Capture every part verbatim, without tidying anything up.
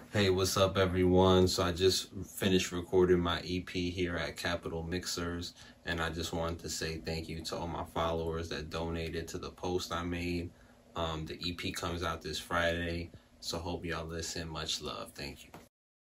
Hey, what's up, everyone? So I just finished recording my E P here at Capitol Mixers, and I just wanted to say thank you to all my followers that donated to the post I made. Um, the E P comes out this Friday, so hope y'all listen. Much love. Thank you.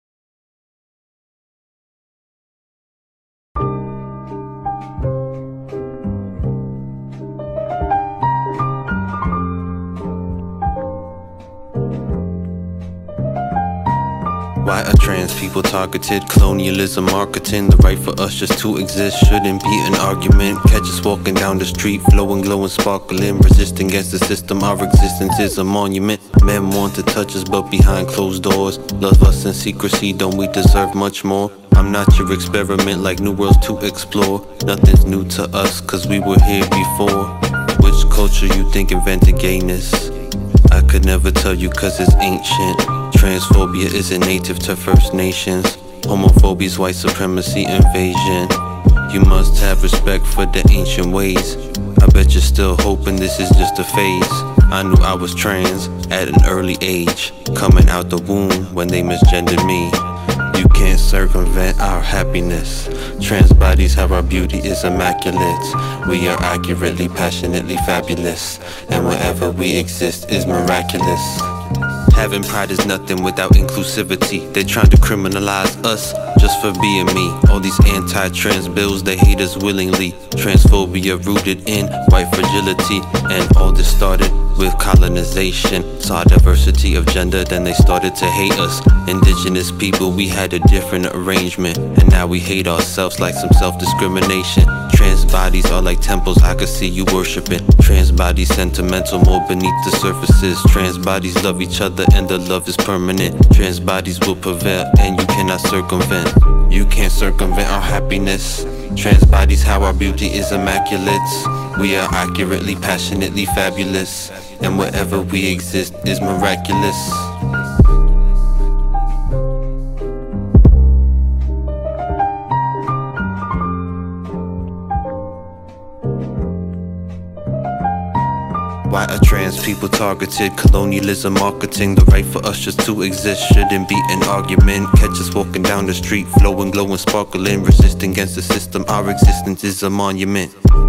Why are trans people targeted? Colonialism marketing. The right for us just to exist shouldn't be an argument. Catch us walking down the street, flowing, glowing, sparkling, resisting against the system. Our existence is a monument. Men want to touch us, but behind closed doors. Love us in secrecy, don't we deserve much more? I'm not your experiment, like new worlds to explore. Nothing's new to us, cause we were here before. Which culture you think invented gayness? I could never tell you cause it's ancient. Transphobia isn't native to First Nations. Homophobia's white supremacy invasion. You must have respect for the ancient ways. I bet you're still hoping this is just a phase. I knew I was trans at an early age, coming out the womb when they misgendered me. You can't circumvent our happiness. Trans bodies have our beauty is immaculate. We are accurately, passionately fabulous, and wherever we exist is miraculous. Having pride is nothing without inclusivity. They trying to criminalize us just for being me. All these anti-trans bills, they hate us willingly. Transphobia rooted in white fragility. And all this started with colonization. Saw diversity of gender, then they started to hate us. Indigenous people, we had a different arrangement, and now we hate ourselves like some self-discrimination. Trans bodies are like temples I could see you worshiping. Trans bodies sentimental, more beneath the surfaces. Trans bodies love each other and the love is permanent. Trans bodies will prevail and you cannot circumvent. You can't circumvent our happiness. Trans bodies, how our beauty is immaculate. We are accurately, passionately fabulous, and wherever we exist is miraculous. Why are trans people targeted? Colonialism marketing. The right for us just to exist shouldn't be an argument. Catch us walking down the street, flowing, glowing, sparkling, resisting against the system. Our existence is a monument.